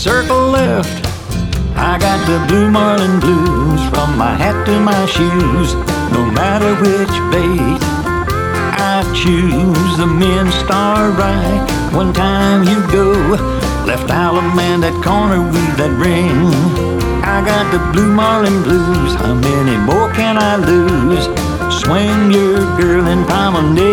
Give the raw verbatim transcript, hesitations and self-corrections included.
circle left. I got the Blue Marlin blues from my hat to my shoes. No matter which bait I choose, the men start right. One time you go, left Alabama that corner with that ring. I got the Blue Marlin blues. How many more can I lose? Swing your girl in Palmdale.